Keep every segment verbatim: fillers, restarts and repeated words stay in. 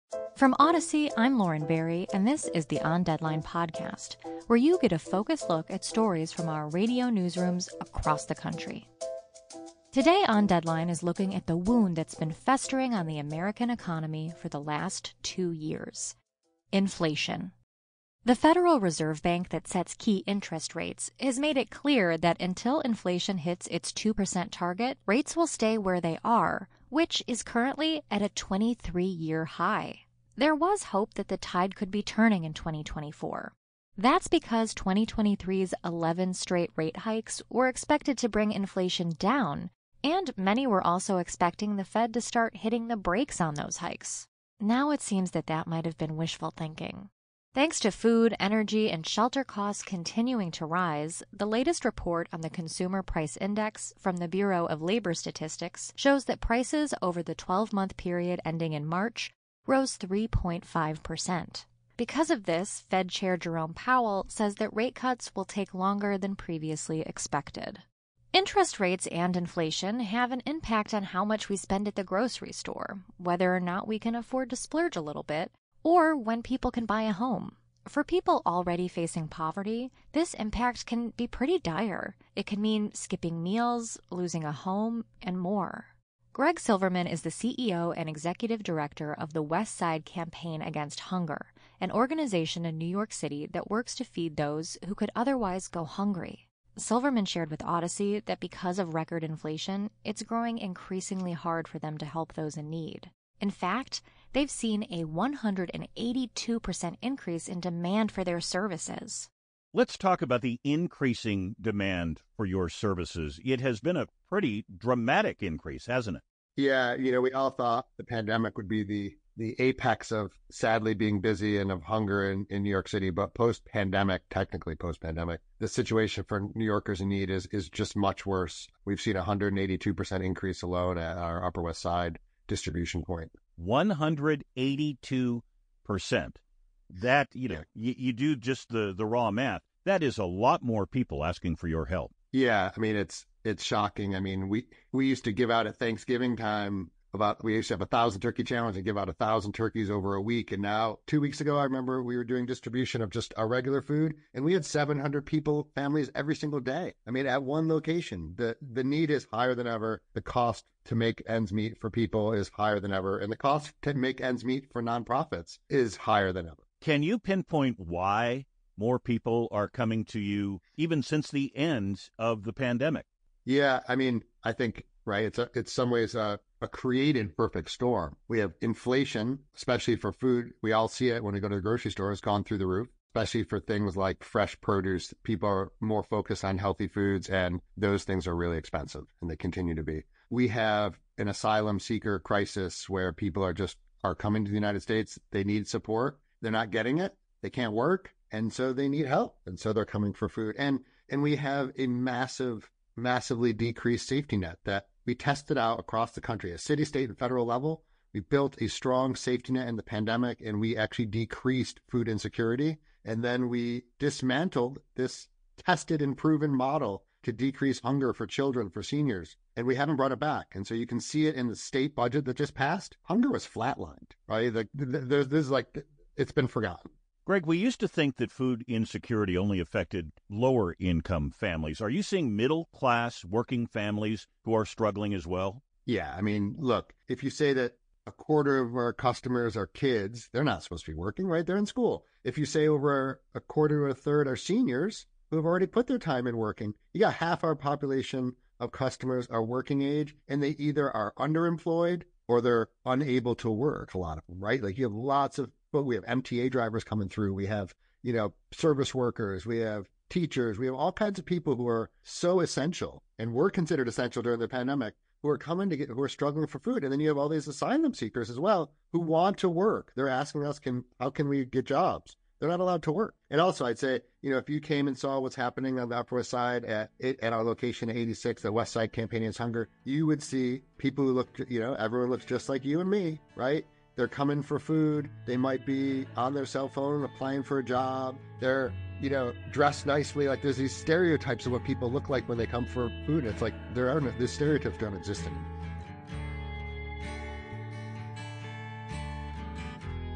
From Odyssey, I'm Lauren Berry, and this is the On Deadline podcast, where you get a focused look at stories from our radio newsrooms across the country. Today on Deadline is looking at the wound that's been festering on the American economy for the last two years. Inflation. The Federal Reserve Bank that sets key interest rates has made it clear that until inflation hits its two percent target, rates will stay where they are, which is currently at a twenty-three-year high. There was hope that the tide could be turning in twenty twenty-four. That's because twenty twenty-three's eleven straight rate hikes were expected to bring inflation down, and many were also expecting the Fed to start hitting the brakes on those hikes. Now it seems that that might have been wishful thinking. Thanks to food, energy, and shelter costs continuing to rise, the latest report on the Consumer Price Index from the Bureau of Labor Statistics shows that prices over the twelve-month period ending in March rose three point five percent. Because of this, Fed Chair Jerome Powell says that rate cuts will take longer than previously expected. Interest rates and inflation have an impact on how much we spend at the grocery store, whether or not we can afford to splurge a little bit, or when people can buy a home. For people already facing poverty, this impact can be pretty dire. It can mean skipping meals, losing a home, and more. Greg Silverman is the C E O and executive director of the West Side Campaign Against Hunger, an organization in New York City that works to feed those who could otherwise go hungry. Silverman shared with Odyssey that because of record inflation, it's growing increasingly hard for them to help those in need. In fact, they've seen a one hundred eighty-two percent increase in demand for their services. Let's talk about the increasing demand for your services. It has been a pretty dramatic increase, hasn't it? Yeah, you know, we all thought the pandemic would be the the apex of sadly being busy and of hunger in, in New York City. But post-pandemic, technically post-pandemic, the situation for New Yorkers in need is is just much worse. We've seen a one hundred eighty-two percent increase alone at our Upper West Side distribution point. one hundred eighty-two percent. That, you know, yeah. you, you do just the, the raw math. That is a lot more people asking for your help. Yeah, I mean, it's it's shocking. I mean, we, we used to give out at Thanksgiving time about, we used to have a thousand turkey challenge and give out a thousand turkeys over a week. And now two weeks ago, I remember we were doing distribution of just our regular food and we had seven hundred people, families every single day. I mean, at one location, the, the need is higher than ever. The cost to make ends meet for people is higher than ever. And the cost to make ends meet for nonprofits is higher than ever. Can you pinpoint why more people are coming to you even since the end of the pandemic? Yeah, I mean, I think, right, it's a, it's some ways a, a created perfect storm. We have inflation, especially for food. We all see it when we go to the grocery store. It's gone through the roof, especially for things like fresh produce. People are more focused on healthy foods, and those things are really expensive, and they continue to be. We have an asylum seeker crisis where people are just are coming to the United States. They need support. They're not getting it. They can't work. And so they need help. And so they're coming for food. And and we have a massive, massively decreased safety net that we tested out across the country at city, state, and federal level. We built a strong safety net in the pandemic, and we actually decreased food insecurity. And then we dismantled this tested and proven model to decrease hunger for children, for seniors. And we haven't brought it back. And so you can see it in the state budget that just passed. Hunger was flatlined, right? The, the, the, this is like, it's been forgotten. Greg, we used to think that food insecurity only affected lower-income families. Are you seeing middle-class working families who are struggling as well? Yeah, I mean, look, if you say that a quarter of our customers are kids, they're not supposed to be working, right? They're in school. If you say over a quarter or a third are seniors who have already put their time in working, you got half our population of customers are working age, and they either are underemployed or they're unable to work, a lot of them, right? Like you have lots of But we have M T A drivers coming through. We have, you know, service workers. We have teachers. We have all kinds of people who are so essential and were considered essential during the pandemic who are coming to get, who are struggling for food. And then you have all these asylum seekers as well who want to work. They're asking us, can, how can we get jobs? They're not allowed to work. And also I'd say, you know, if you came and saw what's happening on the Upper West Side at, at our location at eighty-six, the West Side Campaign Against Hunger, you would see people who look, you know, everyone looks just like you and me, right? They're coming for food. They might be on their cell phone applying for a job. They're, you know, dressed nicely. Like there's these stereotypes of what people look like when they come for food. It's like there are no, these stereotypes don't exist anymore.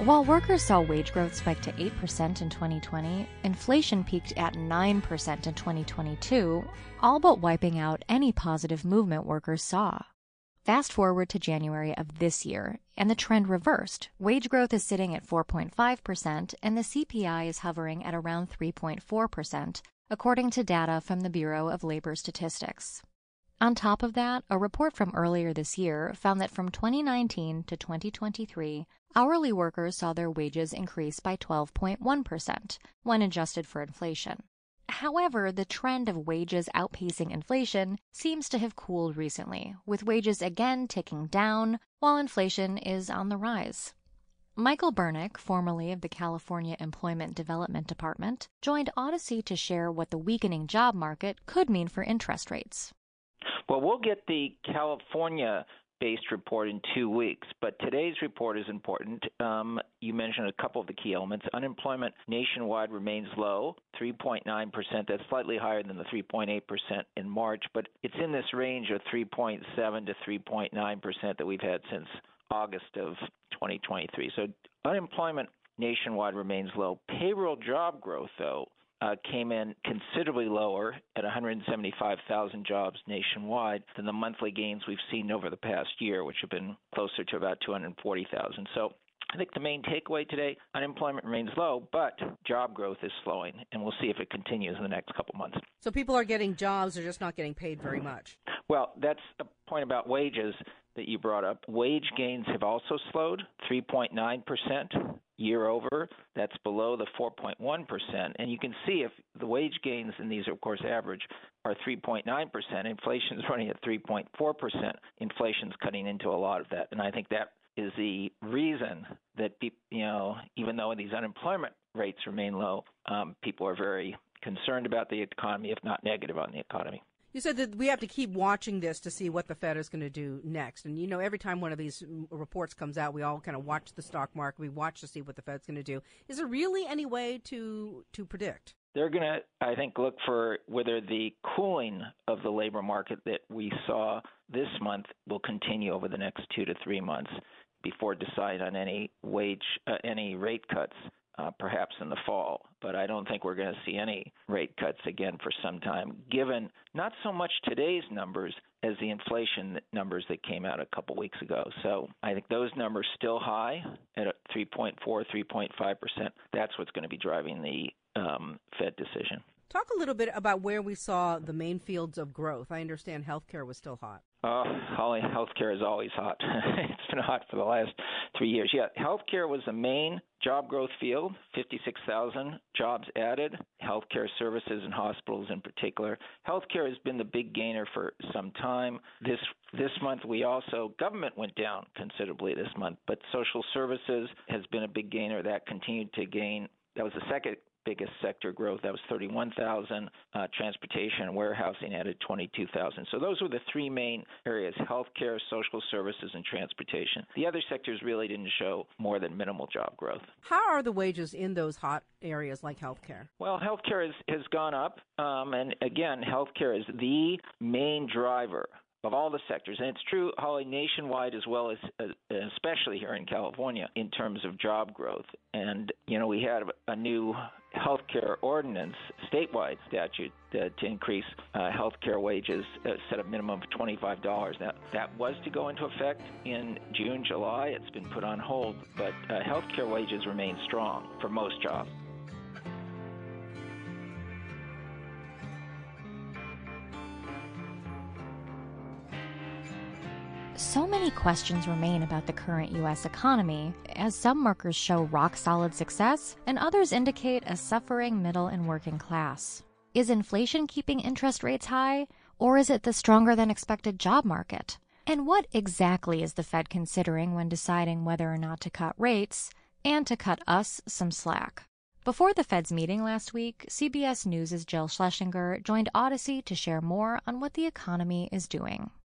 While workers saw wage growth spike to eight percent in twenty twenty, inflation peaked at nine percent in twenty twenty-two, all but wiping out any positive movement workers saw. Fast forward to January of this year, and the trend reversed. Wage growth is sitting at four point five percent, and the C P I is hovering at around three point four percent, according to data from the Bureau of Labor Statistics. On top of that, a report from earlier this year found that from twenty nineteen to twenty twenty-three, hourly workers saw their wages increase by twelve point one percent when adjusted for inflation. However, the trend of wages outpacing inflation seems to have cooled recently, with wages again ticking down while inflation is on the rise. Michael Bernick, formerly of the California Employment Development Department, joined Odyssey to share what the weakening job market could mean for interest rates. Well, we'll get the California-based report in two weeks, but today's report is important. Um, you mentioned a couple of the key elements. Unemployment nationwide remains low, three point nine percent. That's slightly higher than the three point eight percent in March, but it's in this range of three point seven to three point nine percent that we've had since August of twenty twenty-three. So unemployment nationwide remains low. Payroll job growth, though, Uh, came in considerably lower at one hundred seventy-five thousand jobs nationwide than the monthly gains we've seen over the past year, which have been closer to about two hundred forty thousand. So I think the main takeaway today, unemployment remains low, but job growth is slowing, and we'll see if it continues in the next couple months. So people are getting jobs, they're just not getting paid very much. Well, that's a point about wages that you brought up. Wage gains have also slowed, three point nine percent year over. That's below the four point one percent. And you can see if the wage gains, and these are, of course, average, are three point nine percent, inflation is running at three point four percent. Inflation's cutting into a lot of that. And I think that is the reason that, people, you know, even though these unemployment rates remain low, um, people are very concerned about the economy, if not negative on the economy. You said that we have to keep watching this to see what the Fed is going to do next. And, you know, every time one of these reports comes out, we all kind of watch the stock market. We watch to see what the Fed's going to do. Is there really any way to to predict? They're going to, I think, look for whether the cooling of the labor market that we saw this month will continue over the next two to three months before deciding on any wage, uh, any rate cuts. Uh, perhaps in the fall, but I don't think we're going to see any rate cuts again for some time, given not so much today's numbers as the inflation numbers that came out a couple weeks ago. So I think those numbers still high at three point four, three point five percent. That's what's going to be driving the um, Fed decision. Talk a little bit about where we saw the main fields of growth. I understand healthcare was still hot. Oh, Holly, healthcare is always hot. It's been hot for the last three years. Yeah, healthcare was the main job growth field, fifty-six thousand jobs added, healthcare services and hospitals in particular. Healthcare has been the big gainer for some time. This this month we also, government went down considerably this month, but social services has been a big gainer. That continued to gain. That was the second biggest sector growth. That was thirty-one thousand. Uh, transportation and warehousing added twenty-two thousand. So those were the three main areas: healthcare, social services, and transportation. The other sectors really didn't show more than minimal job growth. How are the wages in those hot areas like healthcare? Well, healthcare has, has gone up. Um, and again, healthcare is the main driver of all the sectors. And it's true, Holly, nationwide as well as uh, especially here in California in terms of job growth. And, you know, we had a new healthcare ordinance, statewide statute, uh, to increase uh, healthcare wages, uh, set a minimum of twenty-five dollars. Now, that was to go into effect in June, July. It's been put on hold, but uh, healthcare wages remain strong for most jobs. So many questions remain about the current U S economy, as some markers show rock-solid success and others indicate a suffering middle and working class. Is inflation keeping interest rates high, or is it the stronger-than-expected job market? And what exactly is the Fed considering when deciding whether or not to cut rates and to cut us some slack? Before the Fed's meeting last week, C B S News' Jill Schlesinger joined Odyssey to share more on what the economy is doing.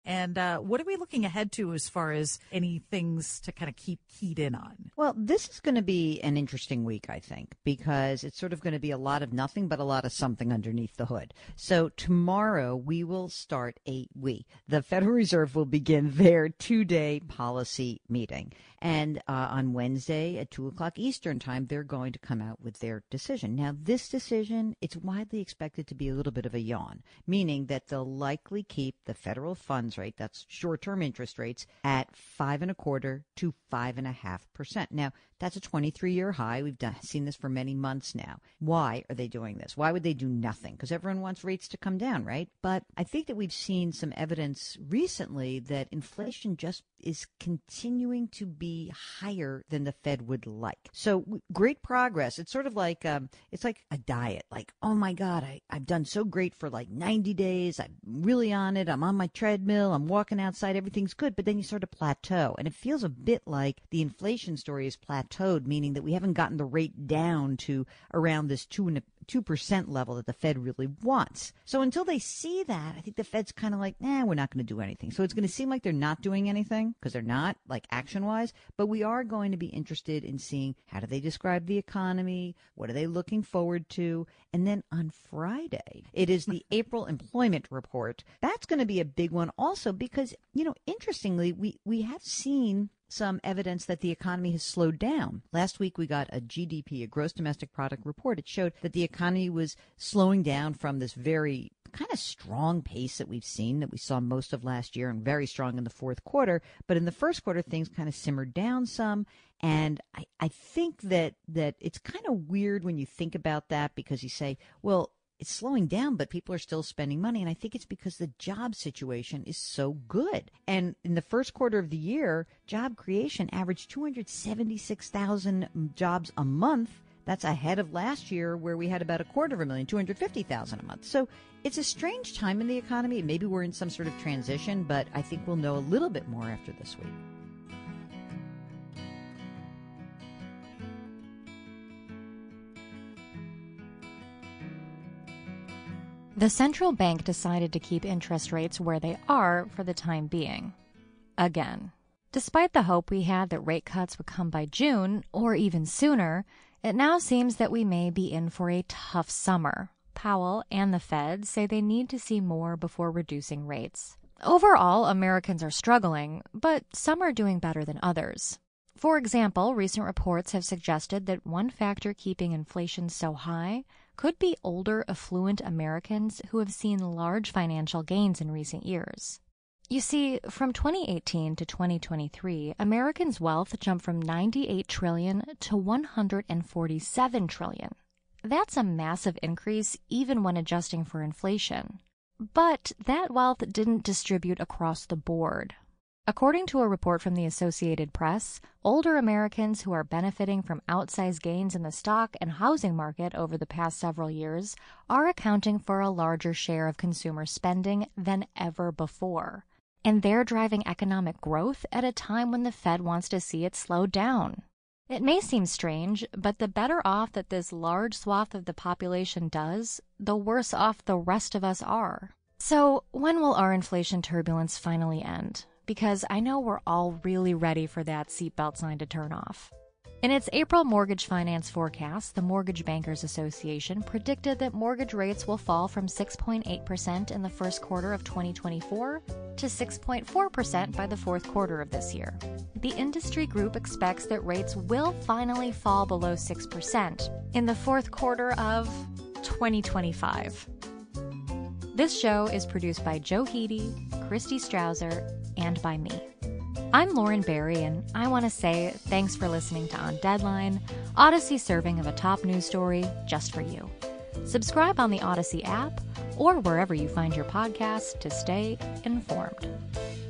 And uh, what are we looking ahead to as far as any things to kind of keep keyed in on? Well, this is going to be an interesting week, I think, because it's sort of going to be a lot of nothing but a lot of something underneath the hood. So tomorrow we will start a we. The Federal Reserve will begin their two-day policy meeting. And uh, on Wednesday at two o'clock Eastern time, they're going to come out with their decision. Now, this decision, it's widely expected to be a little bit of a yawn, meaning that they'll likely keep the federal funds rate, that's short-term interest rates, at five and a quarter to five and a half percent. Now, that's a twenty-three year high. We've done, seen this for many months now. Why are they doing this? Why would they do nothing? Because everyone wants rates to come down, right? But I think that we've seen some evidence recently that inflation just is continuing to be higher than the Fed would like. So w- great progress. It's sort of like um, it's like a diet. Like, oh my God, I, I've done so great for like ninety days. I'm really on it. I'm on my treadmill. I'm walking outside. Everything's good. But then you sort of plateau. And it feels a bit like the inflation story is plateaued, meaning that we haven't gotten the rate down to around this two and a two percent level that the Fed really wants. So until they see that, I think the Fed's kind of like, nah, we're not going to do anything. So it's going to seem like they're not doing anything because they're not, like action-wise, but we are going to be interested in seeing how do they describe the economy, what are they looking forward to, and then on Friday, it is the April employment report. That's going to be a big one also because, you know, interestingly, we, we have seen some evidence that the economy has slowed down. Last week, we got a G D P, a gross domestic product report. It showed that the economy was slowing down from this very kind of strong pace that we've seen, that we saw most of last year and very strong in the fourth quarter. But in the first quarter, things kind of simmered down some. And I, I think that, that it's kind of weird when you think about that because you say, well, it's slowing down, but people are still spending money. And I think it's because the job situation is so good. And in the first quarter of the year, job creation averaged two hundred seventy-six thousand jobs a month. That's ahead of last year where we had about a quarter of a million, two hundred fifty thousand a month. So it's a strange time in the economy. Maybe we're in some sort of transition, but I think we'll know a little bit more after this week. The central bank decided to keep interest rates where they are for the time being. Again. Despite the hope we had that rate cuts would come by June, or even sooner, it now seems that we may be in for a tough summer. Powell and the Fed say they need to see more before reducing rates. Overall, Americans are struggling, but some are doing better than others. For example, recent reports have suggested that one factor keeping inflation so high could be older, affluent Americans who have seen large financial gains in recent years. You see, from twenty eighteen to twenty twenty-three, Americans' wealth jumped from ninety-eight trillion dollars to one hundred forty-seven trillion dollars. That's a massive increase even when adjusting for inflation. But that wealth didn't distribute across the board. According to a report from the Associated Press, older Americans who are benefiting from outsized gains in the stock and housing market over the past several years are accounting for a larger share of consumer spending than ever before. And they're driving economic growth at a time when the Fed wants to see it slow down. It may seem strange, but the better off that this large swath of the population does, the worse off the rest of us are. So when will our inflation turbulence finally end? Because I know we're all really ready for that seatbelt sign to turn off. In its April mortgage finance forecast, the Mortgage Bankers Association predicted that mortgage rates will fall from six point eight percent in the first quarter of twenty twenty-four to six point four percent by the fourth quarter of this year. The industry group expects that rates will finally fall below six percent in the fourth quarter of twenty twenty-five. This show is produced by Joe Heedy, Christy Strausser, and by me. I'm Lauren Barry, and I want to say thanks for listening to On Deadline, Odyssey serving of a top news story just for you. Subscribe on the Odyssey app or wherever you find your podcasts to stay informed.